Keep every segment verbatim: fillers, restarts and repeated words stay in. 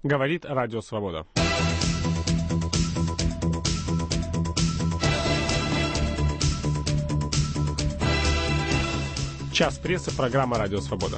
Говорит Радио Свобода. Час прессы, программа «Радио Свобода».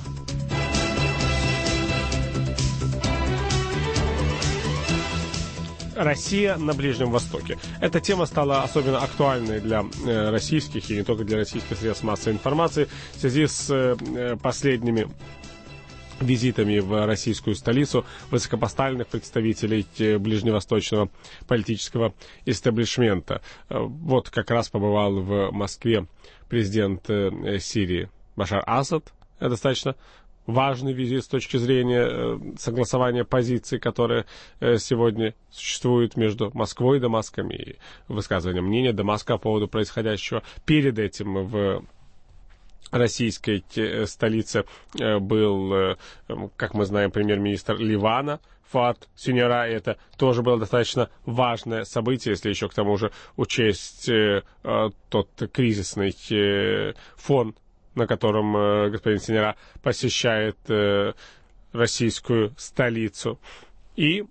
Россия на Ближнем Востоке. Эта тема стала особенно актуальной для э, российских и не только для российских средств массовой информации в связи с э, последними визитами в российскую столицу высокопоставленных представителей ближневосточного политического истеблишмента. Вот как раз побывал в Москве президент э, Сирии Башар Асад. Это достаточно важный визит с точки зрения согласования позиций, которые сегодня существуют между Москвой и Дамаском, и высказывание мнения Дамаска по поводу происходящего. Перед этим в российской столице был, как мы знаем, премьер-министр Ливана Фуад Синьора. Это тоже было достаточно важное событие, если еще к тому же учесть тот кризисный фон, на котором э, господин Синьора посещает э, российскую столицу. И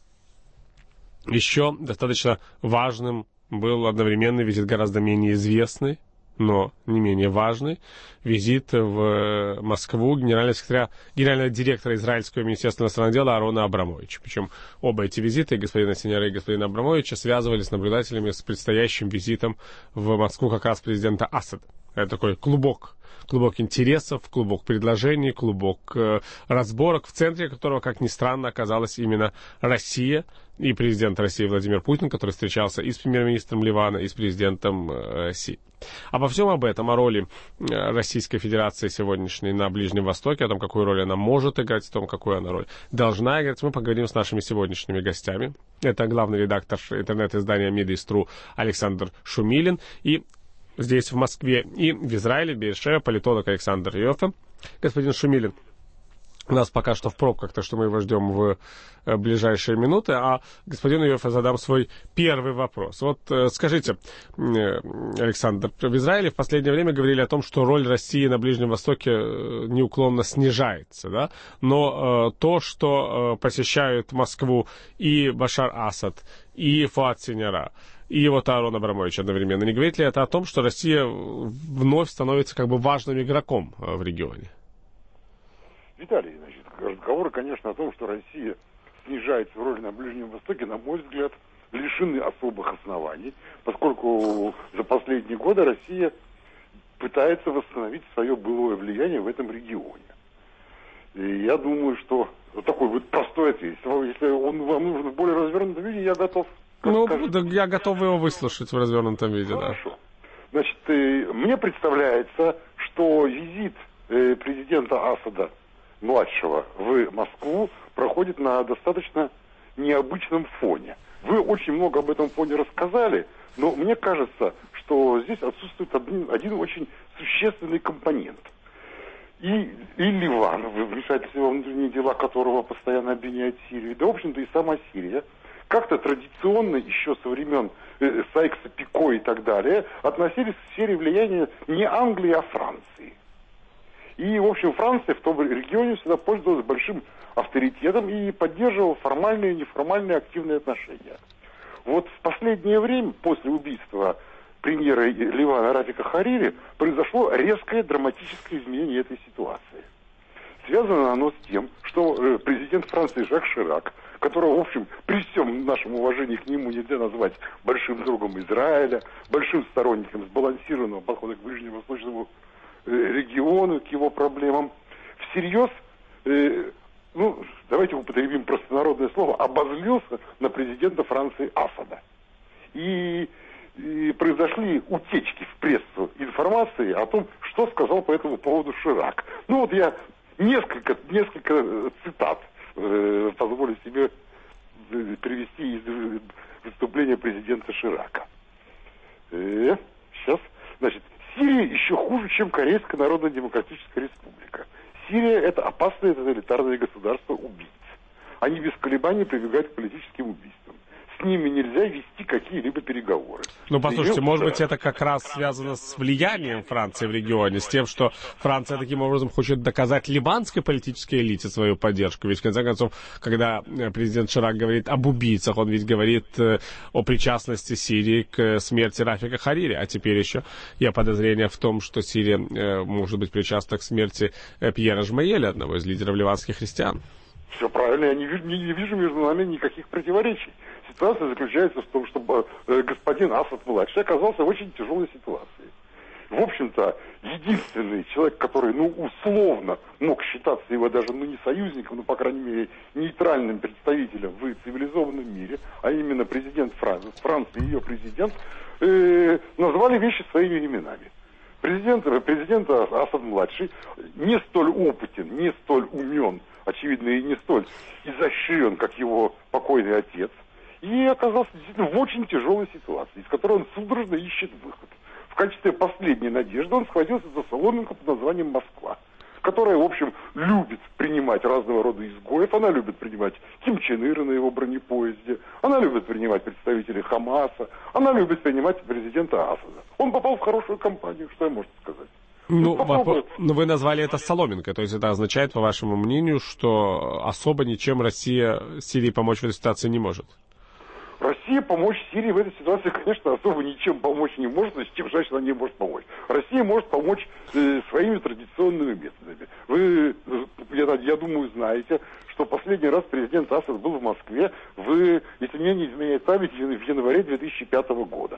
еще достаточно важным был одновременный визит, гораздо менее известный, но не менее важный, визит в Москву генерального секретаря, генерального директора израильского министерства иностранных дел Аарона Абрамовича. Причем оба эти визиты, господина Синьора и господина Абрамовича, связывались с наблюдателями с предстоящим визитом в Москву как раз президента Асада. Это такой клубок. Клубок интересов, клубок предложений, клубок э, разборок, в центре которого, как ни странно, оказалась именно Россия и президент России Владимир Путин, который встречался и с премьер-министром Ливана, и с президентом э, России. Обо всем об этом, о роли э, Российской Федерации сегодняшней на Ближнем Востоке, о том, какую роль она может играть, о том, какую она роль должна играть, мы поговорим с нашими сегодняшними гостями. Это главный редактор интернет-издания Медиастру Александр Шумилин и здесь, в Москве, и в Израиле, в Бершеве, политолог Александр Йоффе. Господин Шумилин у нас пока что в пробках, так что мы его ждем в ближайшие минуты. А господину Йоффе задам свой первый вопрос. Вот скажите, Александр, в Израиле в последнее время говорили о том, что роль России на Ближнем Востоке неуклонно снижается, да? Но э, то, что э, посещают Москву и Башар Асад, и Фуад Синьора, и вот Аарон Абрамович одновременно, не говорит ли это о том, что Россия вновь становится как бы важным игроком в регионе? Виталий, значит, разговоры, конечно, о том, что Россия снижается в роли на Ближнем Востоке, на мой взгляд, лишены особых оснований, поскольку за последние годы Россия пытается восстановить свое былое влияние в этом регионе. И я думаю, что вот такой вот простой ответ. Если он вам нужен в более развернутом виде, я готов. Ну, да, я готов его выслушать в развернутом виде, Хорошо. Да. Значит, э, мне представляется, что визит э, президента Асада младшего в Москву проходит на достаточно необычном фоне. Вы очень много об этом фоне рассказали, но мне кажется, что здесь отсутствует один, один очень существенный компонент. И, и Ливан, вмешательство во внутренние дела которого постоянно обвиняет Сирию, да, в общем-то, и сама Сирия, как-то традиционно еще со времен э, Сайкса, Пико и так далее, относились к сфере влияния не Англии, а Франции. И, в общем, Франция в том регионе всегда пользовалась большим авторитетом и поддерживала формальные и неформальные активные отношения. Вот в последнее время, после убийства премьера Ливана Рафика Харири, произошло резкое драматическое изменение этой ситуации. Связано оно с тем, что э, президент Франции Жак Ширак, которого, в общем, при всем нашем уважении к нему нельзя назвать большим другом Израиля, большим сторонником сбалансированного подхода к ближневосточному э, региону, к его проблемам, всерьез, э, ну, давайте употребим простонародное слово, обозлился на президента Франции Асада. И, и произошли утечки в прессу информации о том, что сказал по этому поводу Ширак. Ну вот я несколько, несколько цитат э, позволю себе привести из выступления президента Ширака. Э, сейчас, значит, Сирия еще хуже, чем Корейская Народно-Демократическая Республика. Сирия – это опасное тоталитарное государство убийц. Они без колебаний прибегают к политическим убийствам. с ними нельзя вести какие-либо переговоры. Ну, послушайте, Ее... может быть, это как раз связано с влиянием Франции в регионе, с тем, что Франция таким образом хочет доказать ливанской политической элите свою поддержку. Ведь, в конце концов, когда президент Ширак говорит об убийцах, он ведь говорит о причастности Сирии к смерти Рафика Харири. А теперь еще я подозрение в том, что Сирия может быть причастна к смерти Пьера Жмаеля, одного из лидеров ливанских христиан. Все правильно, я не вижу, не, не вижу между нами никаких противоречий. Ситуация заключается в том, что э, господин Асад-младший оказался в очень тяжелой ситуации. В общем-то, единственный человек, который, ну, условно мог считаться его даже, ну, не союзником, но, по крайней мере, нейтральным представителем в цивилизованном мире, а именно президент Франции, Франции и ее президент, э, назвали вещи своими именами. Президент, президент Асад-младший не столь опытен, не столь умен, очевидно, и не столь изощрен, как его покойный отец, и оказался действительно в очень тяжелой ситуации, из которой он судорожно ищет выход. В качестве последней надежды он схватился за соломинку под названием Москва, которая, в общем, любит принимать разного рода изгоев, она любит принимать Ким Чен Ира на его бронепоезде, она любит принимать представителей Хамаса, она любит принимать президента Асада. Он попал в хорошую компанию, что я могу сказать. Ну, вопрос, но вы назвали это соломинкой, то есть это означает, по вашему мнению, что особо ничем Россия Сирии помочь в этой ситуации не может? Россия помочь Сирии в этой ситуации, конечно, особо ничем помочь не может, но с чем значит она не может помочь. Россия может помочь э, своими традиционными методами. Вы, я, я думаю, знаете, что последний раз президент Асад был в Москве, в, если мне не изменяет память, в январе две тысячи пятого года.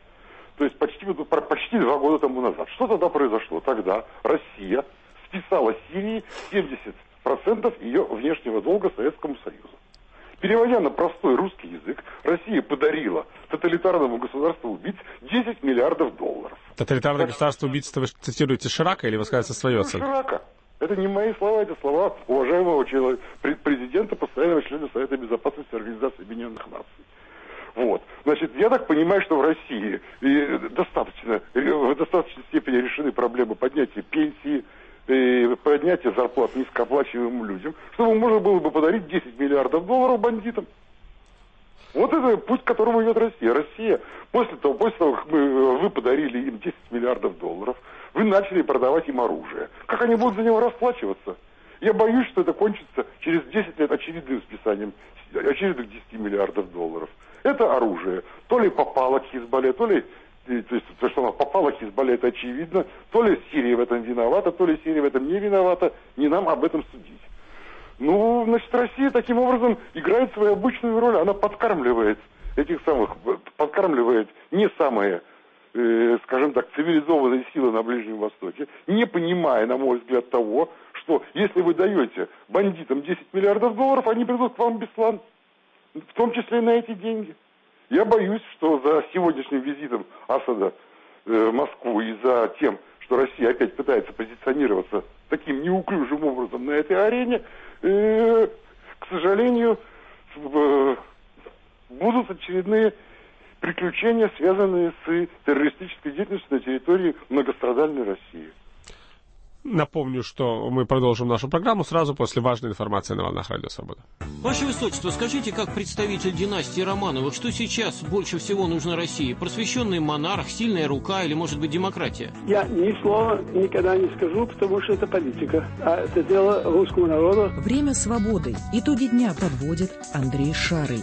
То есть почти, почти два года тому назад. Что тогда произошло? Тогда Россия списала Сирии семьдесят процентов ее внешнего долга Советскому Союзу. Переводя на простой русский язык, Россия подарила тоталитарному государству убийц десять миллиардов долларов. Тоталитарное государство убийц, вы цитируете Ширака или вы скажете свою оценку? Ширака. Это не мои слова, это слова уважаемого человека, президента, постоянного члена Совета Безопасности Организации Объединенных Наций. Вот. Значит, я так понимаю, что в России достаточно, в достаточной степени решены проблемы поднятия пенсии, поднятия зарплат низкооплачиваемым людям, чтобы можно было бы подарить десять миллиардов долларов бандитам. Вот это путь, к которому идет Россия. Россия, после того, после того, как мы, вы подарили им десять миллиардов долларов, вы начали продавать им оружие. Как они будут за него расплачиваться? Я боюсь, что это кончится через десять лет очевидным списанием очередных десяти миллиардов долларов. Это оружие. То ли попало к Хизбалле, то ли, то есть, то, что оно попало к Хизбалле, это очевидно. То ли Сирия в этом виновата, то ли Сирия в этом не виновата. Не нам об этом судить. Ну, значит, Россия таким образом играет свою обычную роль. Она подкармливает этих самых, подкармливает не самые, э, скажем так, цивилизованные силы на Ближнем Востоке, не понимая, на мой взгляд, того, что если вы даете бандитам десять миллиардов долларов, они придут к вам в Беслан. В том числе и на эти деньги. Я боюсь, что за сегодняшним визитом Асада э, в Москву и за тем, что Россия опять пытается позиционироваться таким неуклюжим образом на этой арене, э, к сожалению, э, будут очередные приключения, связанные с террористической деятельностью на территории многострадальной России. Напомню, что мы продолжим нашу программу сразу после важной информации на волнах Радио Свобода. Ваше Высочество, скажите, как представитель династии Романовых, что сейчас больше всего нужно России? Просвещенный монарх, сильная рука или, может быть, демократия? Я ни слова никогда не скажу, потому что это политика. А это дело русского народа. Время свободы. Итоги дня подводит Андрей Шарый.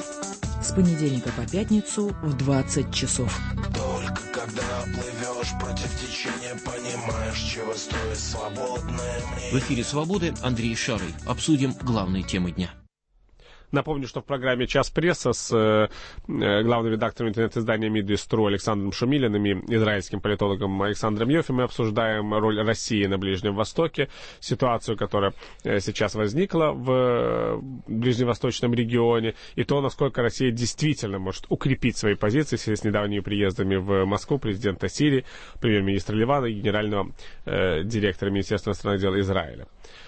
С понедельника по пятницу в двадцать часов. Только когда плывешь против течения, понимаешь, чего стоит свободное мнение. В эфире «Свободы» Андрей Шарый. Обсудим главные темы дня. Напомню, что в программе «Час пресса» с э, главным редактором интернет-издания «Мидистру» Александром Шумилиным и израильским политологом Александром Йоффе мы обсуждаем роль России на Ближнем Востоке, ситуацию, которая э, сейчас возникла в э, ближневосточном регионе, и то, насколько Россия действительно может укрепить свои позиции с недавними приездами в Москву президента Сирии, премьер-министра Ливана и генерального э, директора Министерства иностранных дел Израиля.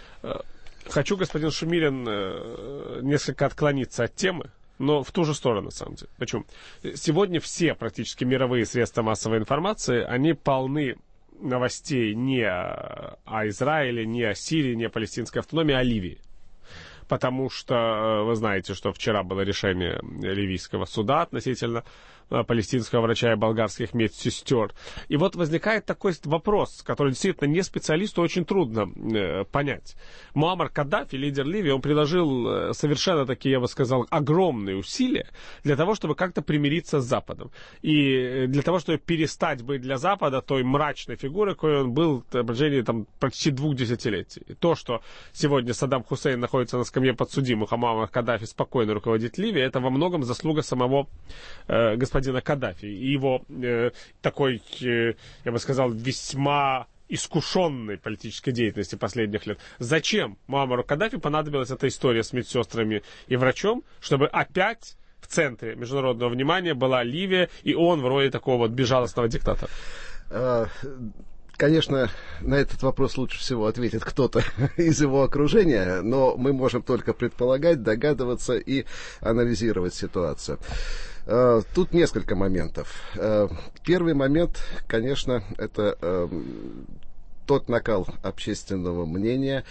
Хочу, господин Шумилин, несколько отклониться от темы, но в ту же сторону, на самом деле. Почему? Сегодня все практически мировые средства массовой информации, они полны новостей не о Израиле, не о Сирии, не о палестинской автономии, а о Ливии. потому что вы знаете, что вчера было решение ливийского суда относительно палестинского врача и болгарских медсестер. И вот возникает такой вопрос, который действительно не специалисту очень трудно э, понять. Муаммар Каддафи, лидер Ливии, он приложил совершенно такие, я бы сказал, огромные усилия для того, чтобы как-то примириться с Западом. И для того, чтобы перестать быть для Запада той мрачной фигурой, какой он был на протяжении там, почти двух десятилетий. И то, что сегодня Саддам Хусейн находится на скамье подсудимых, а Муаммар Каддафи спокойно руководит Ливией, это во многом заслуга самого э, господина Каддафи и его э, такой, э, я бы сказал, весьма искушенной политической деятельности последних лет. Зачем Муаммару Каддафи понадобилась эта история с медсестрами и врачом, чтобы опять в центре международного внимания была Ливия, и он в роли такого вот безжалостного диктатора? Конечно, на этот вопрос лучше всего ответит кто-то из его окружения, но мы можем только предполагать, догадываться и анализировать ситуацию. Тут несколько моментов. Первый момент, конечно, это тот накал общественного мнения,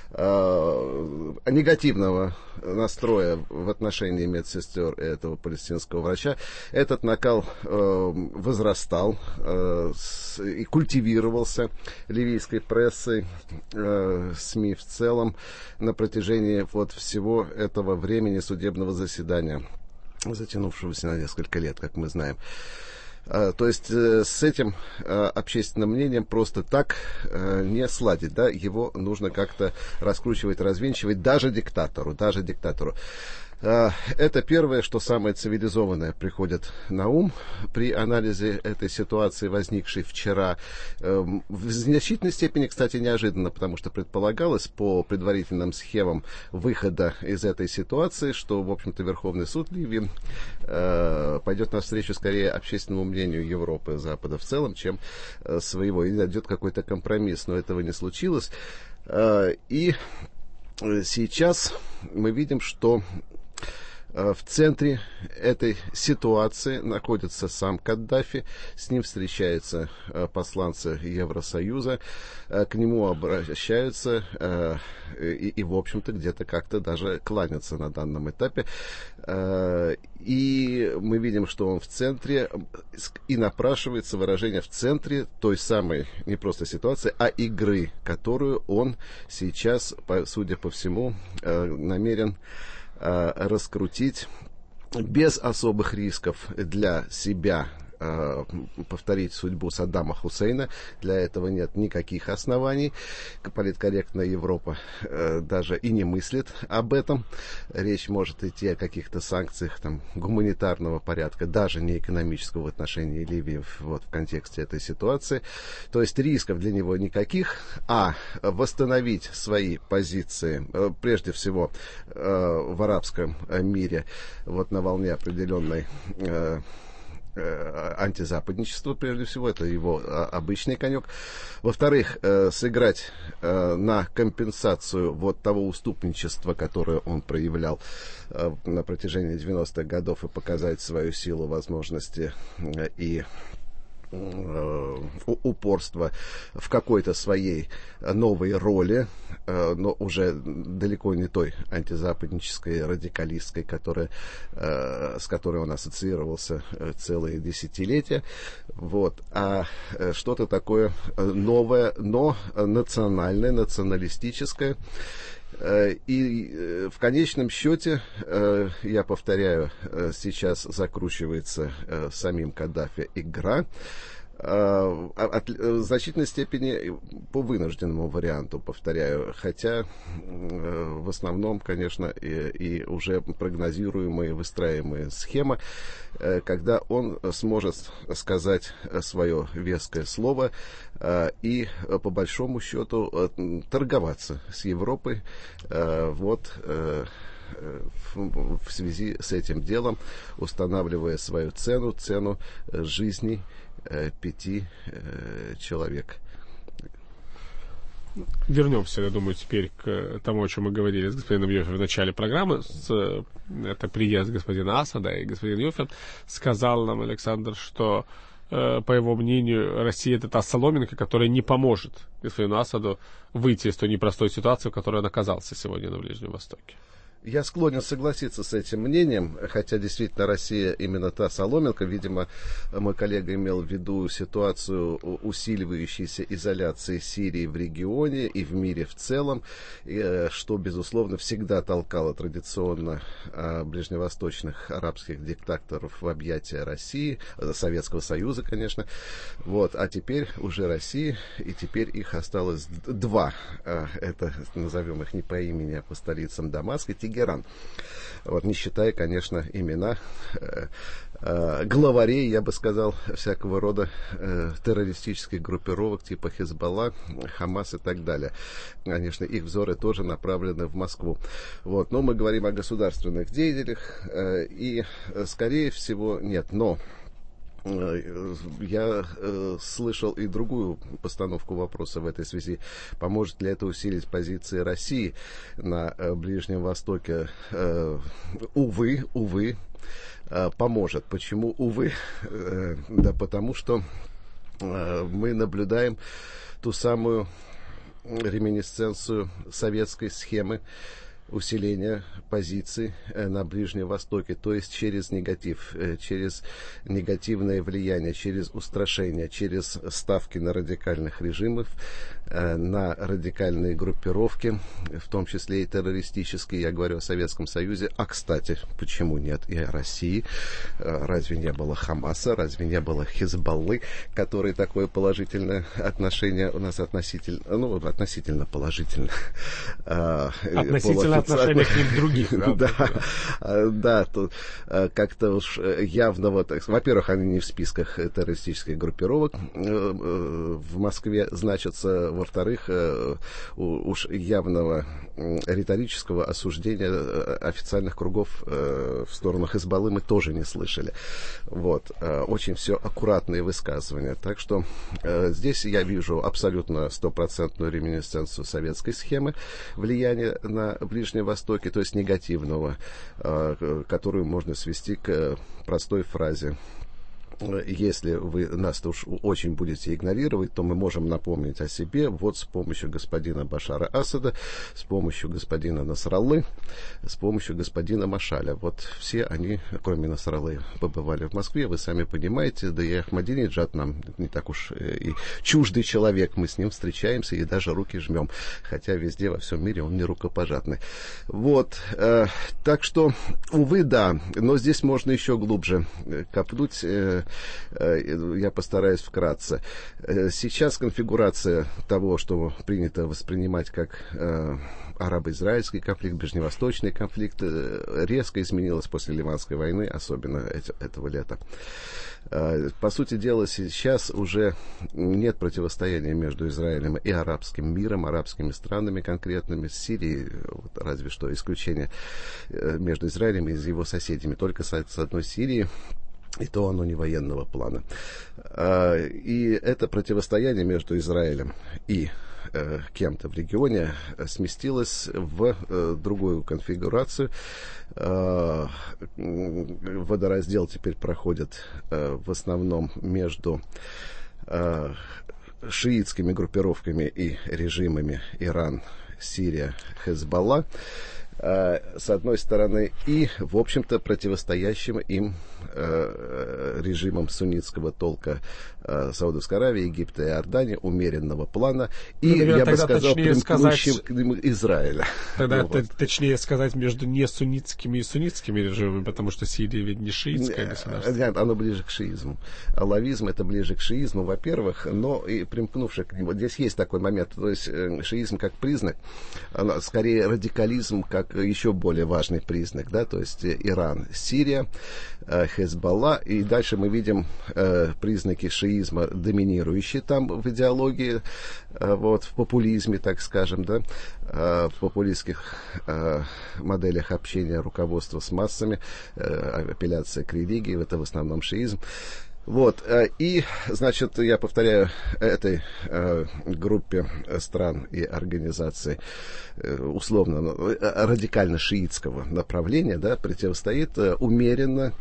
негативного настроя в отношении медсестер и этого палестинского врача. Этот накал возрастал и культивировался ливийской прессой, СМИ в целом на протяжении вот всего этого времени судебного заседания, затянувшегося на несколько лет, как мы знаем. То есть с этим общественным мнением просто так не сладить, да, его нужно как-то раскручивать, развенчивать даже диктатору, даже диктатору. Это первое, что самое цивилизованное приходит на ум при анализе этой ситуации, возникшей вчера. В значительной степени, кстати, неожиданно, потому что предполагалось по предварительным схемам выхода из этой ситуации, что, в общем-то, Верховный суд Ливии пойдет навстречу скорее общественному мнению Европы, Запада в целом, чем своего, и найдет какой-то компромисс, но этого не случилось. И сейчас мы видим, что в центре этой ситуации находится сам Каддафи, с ним встречаются посланцы Евросоюза, к нему обращаются и, и в общем-то, где-то как-то даже кланятся на данном этапе. И мы видим, что он в центре, и напрашивается выражение в центре той самой, не просто ситуации, а игры, которую он сейчас, судя по всему, намерен раскрутить без особых рисков для себя, повторить судьбу Саддама Хусейна. Для этого нет никаких оснований. Политкорректная Европа даже и не мыслит об этом. Речь может идти о каких-то санкциях там, гуманитарного порядка, даже не экономического в отношении Ливии вот, в контексте этой ситуации. То есть рисков для него никаких, а восстановить свои позиции, прежде всего в арабском мире, вот на волне определенной антизападничество, прежде всего, это его обычный конек. Во-вторых, сыграть на компенсацию вот того уступничества, которое он проявлял на протяжении девяностых годов, и показать свою силу, возможности и упорство в какой-то своей новой роли, но уже далеко не той антизападнической, радикалистской, которая, с которой он ассоциировался целые десятилетия, вот, а что-то такое новое, но национальное, националистическое. И в конечном счете, я повторяю, сейчас закручивается самим Каддафи игра, в значительной степени по вынужденному варианту, повторяю, хотя в основном, конечно, и, и уже прогнозируемая, выстраиваемая схема, когда он сможет сказать свое веское слово и, по большому счету, торговаться с Европой, вот, в связи с этим делом, устанавливая свою цену, цену жизни пяти э, человек. Вернемся, я думаю, теперь к тому, о чем мы говорили с господином Йоффе в начале программы. С, это приезд господина Асада, и господин Йоффе сказал нам, Александр, что по его мнению, Россия — это та соломинка, которая не поможет господину Асаду выйти из той непростой ситуации, в которой он оказался сегодня на Ближнем Востоке. Я склонен согласиться с этим мнением, хотя действительно Россия именно та соломинка. Видимо, мой коллега имел в виду ситуацию усиливающейся изоляции Сирии в регионе и в мире в целом, что, безусловно, всегда толкало традиционно ближневосточных арабских диктаторов в объятия России, Советского Союза, конечно. Вот. А теперь уже Россия, и теперь их осталось два. Это, назовем их не по имени, а по столицам Дамаск и Тегеран. Вот, не считая, конечно, имена э, э, главарей, я бы сказал, всякого рода э, террористических группировок типа Хизбалла, Хамас и так далее. Конечно, их взоры тоже направлены в Москву. Вот, но мы говорим о государственных деятелях, э, и, скорее всего, нет, но я э, слышал и другую постановку вопроса в этой связи. Поможет ли это усилить позиции России на э, Ближнем Востоке? Э, увы, увы, э, поможет. Почему увы? Э, да потому что э, мы наблюдаем ту самую реминисценцию советской схемы усиления позиций на Ближнем Востоке, то есть через негатив, через негативное влияние, через устрашение, через ставки на радикальных режимов, на радикальные группировки, в том числе и террористические. Я говорю о Советском Союзе, а, кстати, почему нет и о России? Разве не было Хамаса, разве не было Хизбаллы, который такое положительное отношение у нас относительно, ну, относительно положительно. Относительно отношения к ним других. Да, да, тут как-то уж явно вот, во-первых, они не в списках террористических группировок в Москве значатся, во-вторых, уж явного риторического осуждения официальных кругов в сторону Хизбаллы мы тоже не слышали. Вот, очень все аккуратные высказывания. Так что здесь я вижу абсолютно стопроцентную реминисценцию советской схемы влияния на Ближнем Востоке, то есть негативного, которую можно свести к простой фразе: если вы нас уж очень будете игнорировать, то мы можем напомнить о себе вот с помощью господина Башара Асада, с помощью господина Насраллы, с помощью господина Машаля. Вот все они, кроме Насраллы, побывали в Москве, вы сами понимаете, да и Ахмадинеджад нам не так уж и чуждый человек, мы с ним встречаемся и даже руки жмем, хотя везде во всем мире он не рукопожатный. Вот, э, так что, увы, да, но здесь можно еще глубже копнуть. э, Я постараюсь вкратце. Сейчас конфигурация того, что принято воспринимать как э, арабо-израильский конфликт, ближневосточный конфликт, э, резко изменилась после Ливанской войны, особенно эти, этого лета. Э, по сути дела, сейчас уже нет противостояния между Израилем и арабским миром, арабскими странами конкретными, с Сирией, вот, разве что исключение э, между Израилем и его соседями, только с, с одной Сирией. И то оно не военного плана. И это противостояние между Израилем и кем-то в регионе сместилось в другую конфигурацию. Водораздел теперь проходит в основном между шиитскими группировками и режимами Иран, Сирия, Хезболла, с одной стороны, и, в общем-то, противостоящим им э, режимам суннитского толка э, Саудовской Аравии, Египта и Иордании, умеренного плана, и, наверное, я бы сказал, примкнущим к нему Израиля. Тогда ну, вот. Точнее сказать, между несуннитскими и суннитскими режимами, потому что Сирия ведь не шиитское государство. Нет, оно ближе к шиизму. Алавизм — это ближе к шиизму, во-первых, но и примкнувший к нему. Здесь есть такой момент, то есть шиизм как признак, оно, скорее радикализм как еще более важный признак, да, то есть Иран, Сирия, Хезболла, и дальше мы видим э, признаки шиизма, доминирующие там в идеологии, э, вот, в популизме, так скажем, да, э, в популистских э, моделях общения руководства с массами, э, апелляция к религии, это в основном шиизм. Вот, и, значит, я повторяю, этой э, группе стран и организаций э, условно радикально-шиитского направления, да, противостоит э, умеренно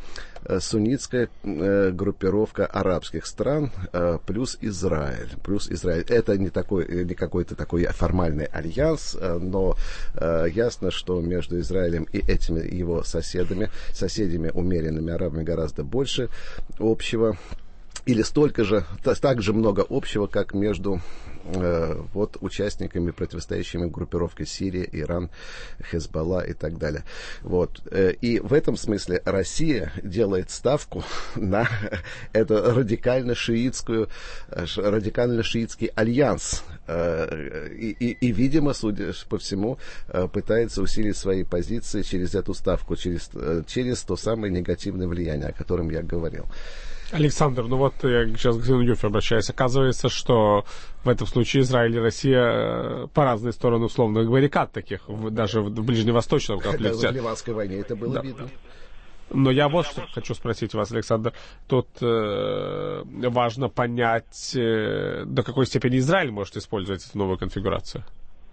суннитская группировка арабских стран плюс Израиль. Плюс Израиль. Это не, такой, не какой-то такой формальный альянс, но ясно, что между Израилем и этими его соседами, соседями умеренными арабами гораздо больше общего. Или столько же, так же много общего, как между э, вот, участниками, противостоящими группировке Сирия, Иран, Хезболла и так далее. Вот. И в этом смысле Россия делает ставку на это радикально-шиитскую, радикально-шиитский альянс. И, и, и, видимо, судя по всему, пытается усилить свои позиции через эту ставку, через, через то самое негативное влияние, о котором я говорил. Александр, ну вот я сейчас к господину Юфе обращаюсь. Оказывается, что в этом случае Израиль и Россия по разные стороны условных баррикад таких, даже в ближневосточном конфликте. В Ливанской войне это было да. видно. Но я вот что хочу спросить вас, Александр. Тут э, важно понять, э, до какой степени Израиль может использовать эту новую конфигурацию.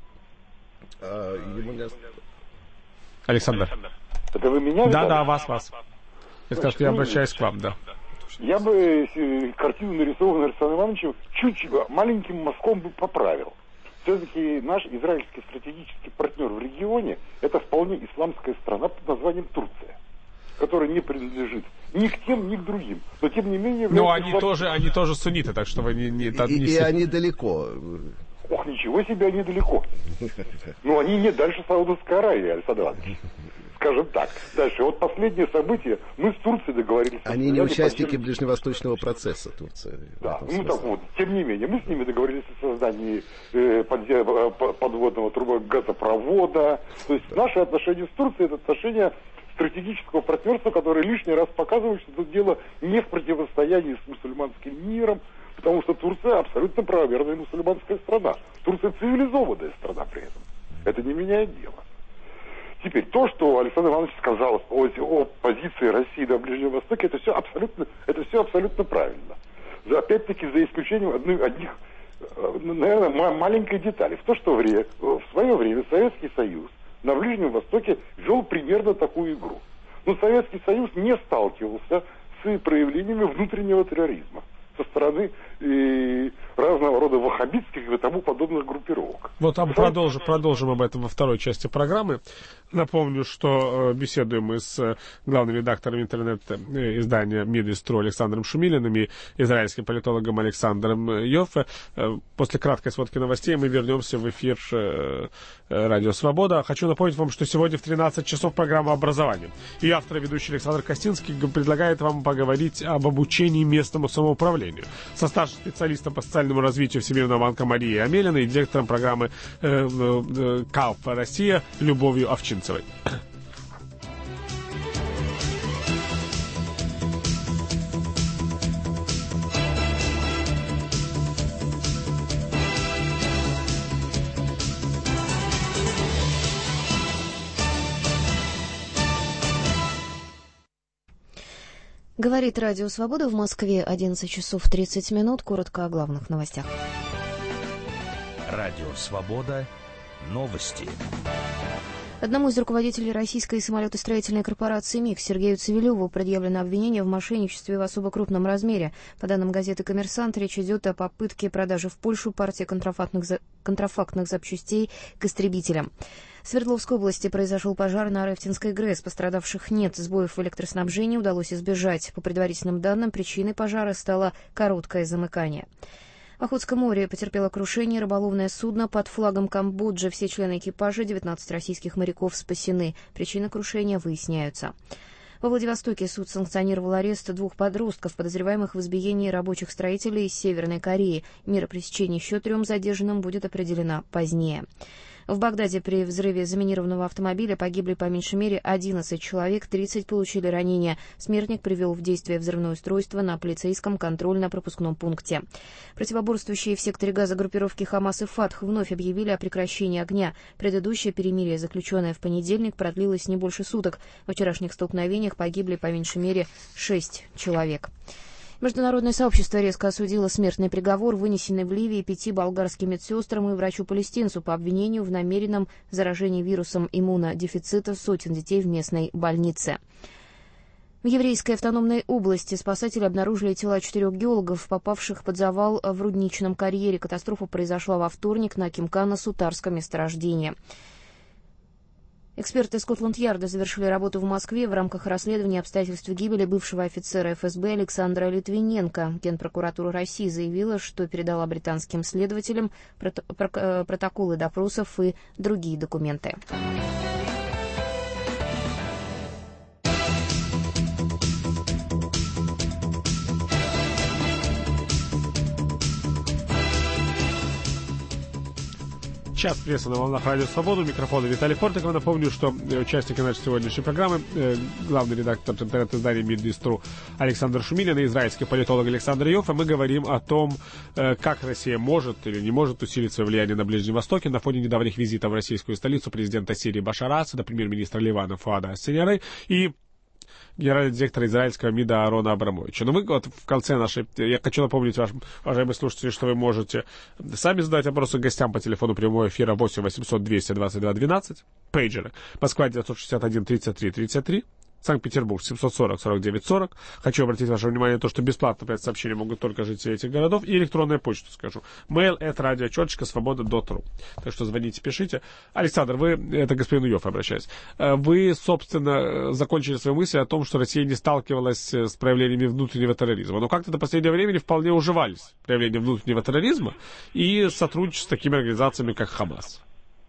А, ему не... Александр. Это вы меня? Да, да, вас, вас. Я скажу, что я обращаюсь к вам, да. Я бы картину, нарисованную Александром Ивановичем, чуть маленьким мазком бы поправил. Все-таки наш израильский стратегический партнер в регионе – это вполне исламская страна под названием Турция, которая не принадлежит ни к тем, ни к другим. Но тем не менее... Но они тоже, они тоже сунниты, так что вы не... не, и, не и они далеко. Ох, ничего себе, они далеко. Но они не дальше Саудовской Аравии, Александр Иванович. Скажем так. Дальше. Вот последнее событие. Мы с Турцией договорились. Они не участники ближневосточного процесса Турции. Да. Ну так вот. Тем не менее, мы с ними договорились о создании э, под, подводного трубы газопровода. То есть наши отношения с Турцией — это отношения стратегического партнерства, которые лишний раз показывают, что тут дело не в противостоянии с мусульманским миром, потому что Турция абсолютно правоверная мусульманская страна. Турция цивилизованная страна при этом. Это не меняет дело. Теперь, то, что Александр Иванович сказал о, о позиции России на Ближнем Востоке, это все абсолютно, это все абсолютно правильно. За, опять-таки, за исключением одних, одних, наверное, маленькой детали. В то, что время, в свое время Советский Союз на Ближнем Востоке вел примерно такую игру. Но Советский Союз не сталкивался с проявлениями внутреннего терроризма со стороны и разного рода ваххабитских и тому подобных группировок. Вот об, продолжим, продолжим об этом во второй части программы. Напомню, что э, беседуем мы с э, главным редактором интернет-издания «Мидистру» Александром Шумилиным и израильским политологом Александром Йоффе. Э, после краткой сводки новостей мы вернемся в эфир э, э, «Радио Свобода». Хочу напомнить вам, что сегодня в тринадцать часов программа «Образование». И автор и ведущий Александр Костинский предлагает вам поговорить об обучении местному самоуправлению со старшим специалистом по социальному развитию Всемирного банка Марией Амелиной и директором программы э, э, КАЛП «Россия» Любовью Овчинцевой. Говорит Радио Свобода. В Москве одиннадцать часов тридцать минут. Коротко о главных новостях. Радио Свобода. Новости. Одному из руководителей российской самолетостроительной корпорации МиГ Сергею Цивилеву предъявлено обвинение в мошенничестве в особо крупном размере. По данным газеты «Коммерсант», речь идет о попытке продажи в Польшу партии контрафактных, за... контрафактных запчастей к истребителям. В Свердловской области произошел пожар на Рефтинской ГРЭС. Пострадавших нет. Сбоев в электроснабжении удалось избежать. По предварительным данным, причиной пожара стало короткое замыкание. В Охотском море потерпело крушение рыболовное судно под флагом Камбоджи. Все члены экипажа, девятнадцать российских моряков, спасены. Причины крушения выясняются. Во Владивостоке суд санкционировал арест двух подростков, подозреваемых в избиении рабочих строителей из Северной Кореи. Мера пресечения еще трем задержанным будет определена позднее. В Багдаде при взрыве заминированного автомобиля погибли по меньшей мере одиннадцать человек, тридцать получили ранения. Смертник привел в действие взрывное устройство на полицейском контрольно-пропускном пункте. Противоборствующие в секторе Газа группировки «Хамас» и «Фатх» вновь объявили о прекращении огня. Предыдущее перемирие, заключенное в понедельник, продлилось не больше суток. Во вчерашних столкновениях погибли по меньшей мере шесть человек. Международное сообщество резко осудило смертный приговор, вынесенный в Ливии пяти болгарским медсестрам и врачу-палестинцу по обвинению в намеренном заражении вирусом иммунодефицита сотен детей в местной больнице. В еврейской автономной области спасатели обнаружили тела четырех геологов, попавших под завал в рудничном карьере. Катастрофа произошла во вторник на Кимкано-Сутарском месторождении. Эксперты Скотланд-Ярда завершили работу в Москве в рамках расследования обстоятельств гибели бывшего офицера эф эс бэ Александра Литвиненко. Генпрокуратура России заявила, что передала британским следователям прото- про- протоколы допросов и другие документы. Час пресса на волнах Радио Свободу. Микрофон Виталий Фортиков. Напомню, что участники нашей сегодняшней программы, э, главный редактор интернет-издания Миднистру Александр Шумилин и израильский политолог Александр Йофф. И мы говорим о том, э, как Россия может или не может усилить свое влияние на Ближнем Востоке на фоне недавних визитов в российскую столицу президента Сирии Башара Асада, премьер-министра Ливана Фуада Ас-Синьяри и генерального директора израильского МИДа Аарона Абрамовича. Но мы вот в конце нашей... Я хочу напомнить вашим, уважаемые слушатели, что вы можете сами задать вопросы гостям по телефону прямого эфира восемь восемьсот двести двадцать два двенадцать, пейджеры, Москва девятьсот шестьдесят один тридцать три тридцать три, Санкт-Петербург семьсот сорок сорок девять сорок. Хочу обратить ваше внимание на то, что бесплатно принять сообщения могут только жители этих городов. И электронную почту скажу. mail at radio свобода точка ру. Так что звоните, пишите. Александр, вы, это господину Йофф обращаюсь, вы, собственно, закончили свою мысль о том, что Россия не сталкивалась с проявлениями внутреннего терроризма. Но как-то до последнего времени вполне уживались проявления внутреннего терроризма и сотрудничество с такими организациями, как Хамас.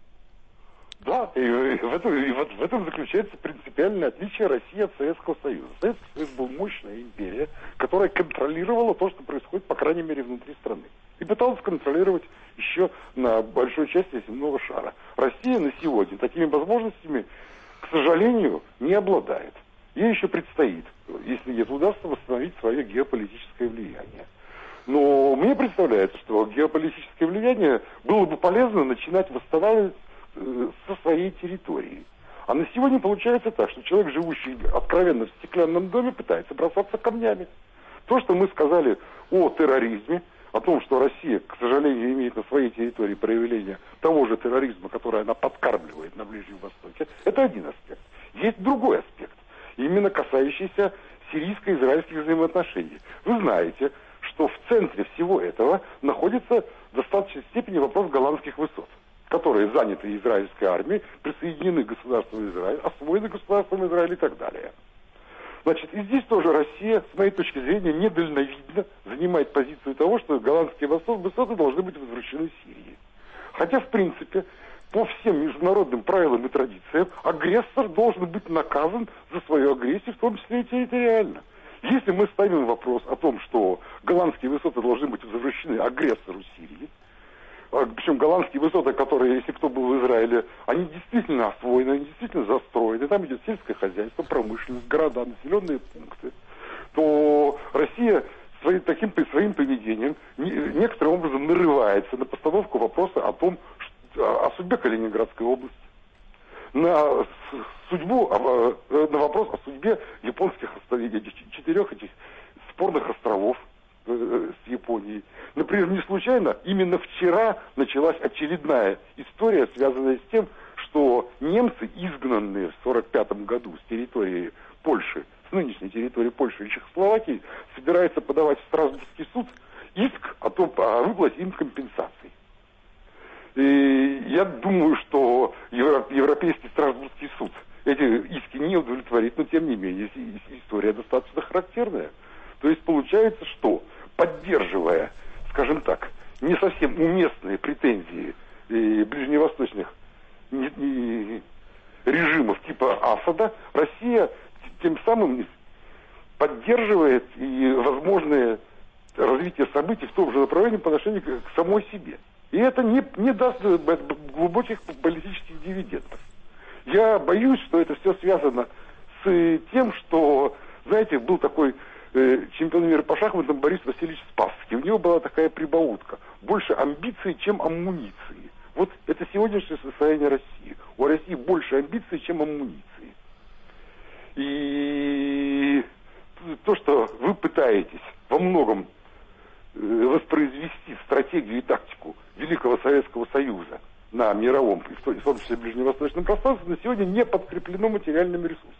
Да, и, и, в этом, и вот в этом заключается принципиальное отличие России от Советского Союза. Советский Союз был мощная империя, которая контролировала то, что происходит, по крайней мере, внутри страны. И пыталась контролировать еще на большой части земного шара. Россия на сегодня такими возможностями, к сожалению, не обладает. Ей еще предстоит, если ей удастся, восстановить свое геополитическое влияние. Но мне представляется, что геополитическое влияние было бы полезно начинать восстанавливать со своей территории. А на сегодня получается так, что человек, живущий откровенно в стеклянном доме, пытается бросаться камнями. То, что мы сказали о терроризме, о том, что Россия, к сожалению, имеет на своей территории проявление того же терроризма, который она подкармливает на Ближнем Востоке, это один аспект. Есть другой аспект, именно касающийся сирийско-израильских взаимоотношений. Вы знаете, что в центре всего этого находится в достаточной степени вопрос Голландских высот, которые заняты израильской армией, присоединены к государству Израиль, освоены государством Израиль и так далее. Значит, и здесь тоже Россия, с моей точки зрения, недальновидно занимает позицию того, что голландские высоты должны быть возвращены Сирии. Хотя, в принципе, по всем международным правилам и традициям, агрессор должен быть наказан за свою агрессию, в том числе и территориально. Если мы ставим вопрос о том, что голландские высоты должны быть возвращены агрессору Сирии, причем голландские высоты, которые, если кто был в Израиле, они действительно освоены, они действительно застроены, там идет сельское хозяйство, промышленность, города, населенные пункты, то Россия своим, таким своим поведением не, некоторым образом нарывается на постановку вопроса о том, что, о судьбе Калининградской области, на судьбу, на вопрос о судьбе японских четырех этих спорных островов с Японией. Например, не случайно именно вчера началась очередная история, связанная с тем, что немцы, изгнанные в сорок пятом году с территории Польши, с нынешней территории Польши и Чехословакии, собираются подавать в Страсбургский суд иск о том, о выплате им компенсаций. И я думаю, что Европейский Страсбургский суд эти иски не удовлетворит, но тем не менее история достаточно характерная. То есть получается, что, поддерживая, скажем так, не совсем уместные претензии э, ближневосточных не, не, режимов типа Асада, Россия тем самым поддерживает и возможное развитие событий в том же направлении по отношению к, к самой себе. И это не, не даст глубоких политических дивидендов. Я боюсь, что это все связано с тем, что, знаете, был такой чемпион мира по шахматам Борис Васильевич Спасский. У него была такая прибаутка. Больше амбиций, чем амуниции. Вот это сегодняшнее состояние России. У России больше амбиций, чем амуниции. И то, что вы пытаетесь во многом воспроизвести стратегию и тактику Великого Советского Союза на мировом, в том числе ближневосточном пространстве, на сегодня не подкреплено материальными ресурсами.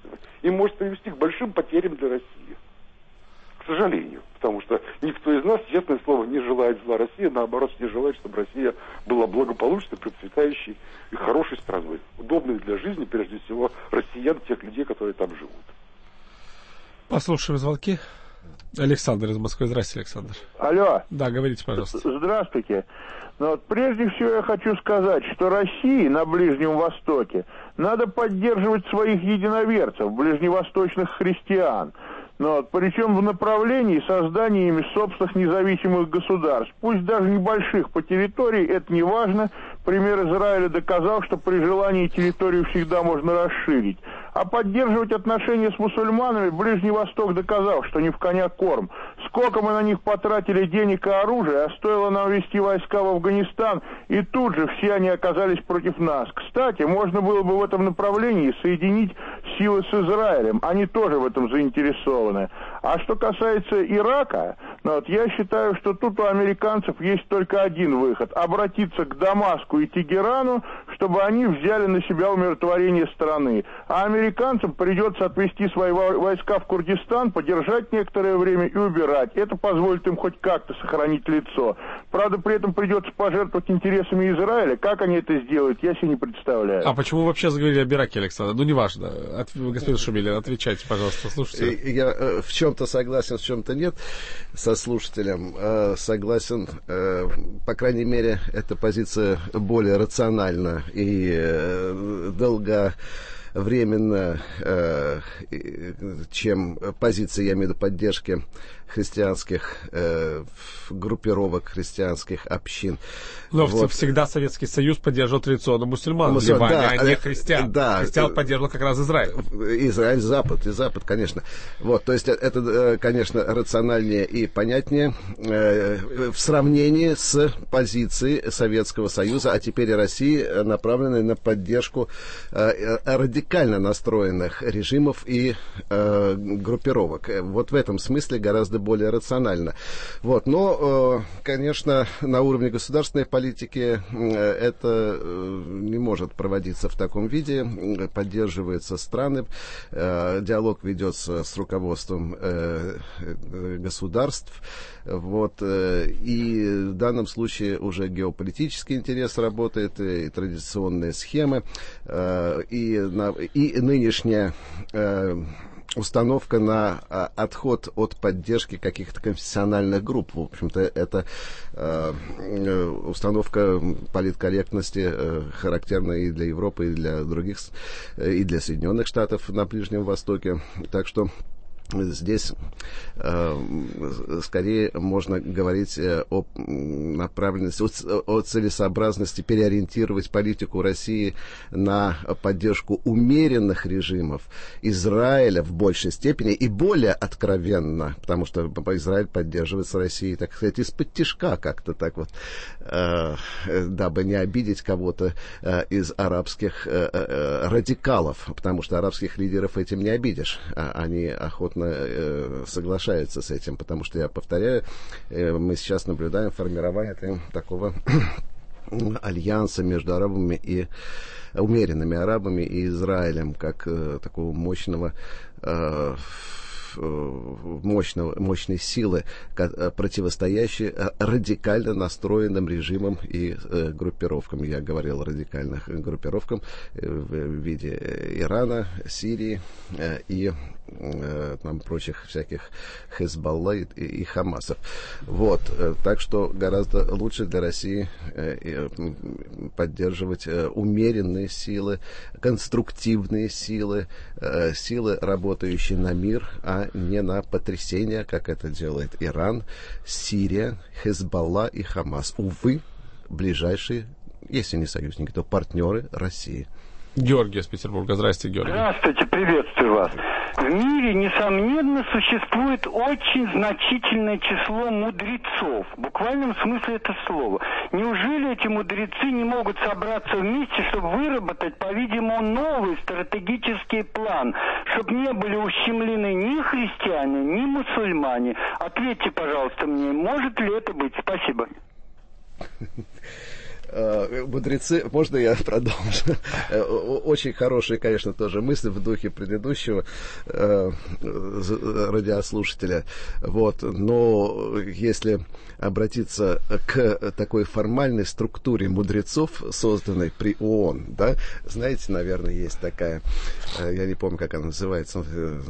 и может привести к большим потерям для России. К сожалению. Потому что никто из нас, честное слово, не желает зла России, наоборот, не желает, чтобы Россия была благополучной, процветающей и хорошей страной. Удобной для жизни, прежде всего, россиян, тех людей, которые там живут. Послушаем звонки. Александр из Москвы. Здравствуйте, Александр. Алло. Да, говорите, пожалуйста. Здравствуйте. Ну, вот, прежде всего я хочу сказать, что России на Ближнем Востоке надо поддерживать своих единоверцев, ближневосточных христиан. Ну, вот, причем в направлении создания ими собственных независимых государств. Пусть даже небольших по территории, это не важно. Пример Израиля доказал, что при желании территорию всегда можно расширить. А поддерживать отношения с мусульманами Ближний Восток доказал, что не в коня корм. Сколько мы на них потратили денег и оружия, а стоило нам вести войска в Афганистан, и тут же все они оказались против нас. Кстати, можно было бы в этом направлении соединить силы с Израилем. Они тоже в этом заинтересованы. А что касается Ирака, ну, вот, я считаю, что тут у американцев есть только один выход. Обратиться к Дамаску и Тегерану, чтобы они взяли на себя умиротворение страны. А американцам придется отвести свои войска в Курдистан, подержать некоторое время и убирать. Это позволит им хоть как-то сохранить лицо. Правда, при этом придется пожертвовать интересами Израиля. Как они это сделают, я себе не представляю. А почему вообще заговорили об Ираке, Александр? Ну, неважно. От, господин Шумилин, отвечайте, пожалуйста, слушайте. Я э, в чем-то согласен, в чем-то нет со слушателем. Э, согласен, э, по крайней мере, эта позиция более рациональна и э, долго... временно, э, чем позиция, я имею в виду, поддержки христианских э, группировок, христианских общин. Но вот. Всегда Советский Союз поддерживал традиционно мусульман, Мусульман, в Ливане, да, а не христиан. Да, христиан поддерживал как раз Израиль. Израиль, Запад, и Запад, конечно. Вот, то есть это, конечно, рациональнее и понятнее э, в сравнении с позицией Советского Союза, а теперь и России, направленной на поддержку э, радикально настроенных режимов и э, группировок. Вот в этом смысле гораздо более рационально. Вот. Но, э, конечно, на уровне государственной политики э, это э, не может проводиться в таком виде. Поддерживаются страны, э, диалог ведется с руководством э, государств. Вот, э, и в данном случае уже геополитический интерес работает, и традиционные схемы, э, и, на, и нынешняя э, установка на а, отход от поддержки каких-то конфессиональных групп. В общем-то, это э, установка политкорректности э, характерна и для Европы, и для других, и для Соединенных Штатов на Ближнем Востоке. Так что здесь э, скорее можно говорить о направленности, о, о целесообразности переориентировать политику России на поддержку умеренных режимов Израиля в большей степени и более откровенно, потому что Израиль поддерживается Россией, так сказать, из-под тишка как-то так вот, э, дабы не обидеть кого-то э, из арабских э, э, радикалов, потому что арабских лидеров этим не обидишь, они охотно соглашаются с этим, потому что, я повторяю, мы сейчас наблюдаем формирование такого альянса между арабами и умеренными арабами и Израилем, как такого мощного мощного, мощной силы, противостоящей радикально настроенным режимам и э, группировкам. Я говорил о радикальных группировкам в виде Ирана, Сирии э, и э, там прочих всяких Хезболла и, и Хамасов. Вот. Так что гораздо лучше для России э, поддерживать э, умеренные силы, конструктивные силы, э, силы, работающие на мир, а не на потрясение, как это делает Иран, Сирия, Хезболла и Хамас. Увы, ближайшие, если не союзники, то партнеры России. Георгий из Петербурга. Здравствуйте, Георгий. Здравствуйте, приветствую вас. В мире, несомненно, существует очень значительное число мудрецов, в буквальном смысле этого слова. Неужели эти мудрецы не могут собраться вместе, чтобы выработать, по-видимому, новый стратегический план, чтобы не были ущемлены ни христиане, ни мусульмане? Ответьте, пожалуйста, мне, может ли это быть? Спасибо. Мудрецы, можно я продолжу? Очень хорошие, конечно, тоже мысли в духе предыдущего радиослушателя. Вот. Но если обратиться к такой формальной структуре мудрецов, созданной при ООН, да, знаете, наверное, есть такая, я не помню, как она называется,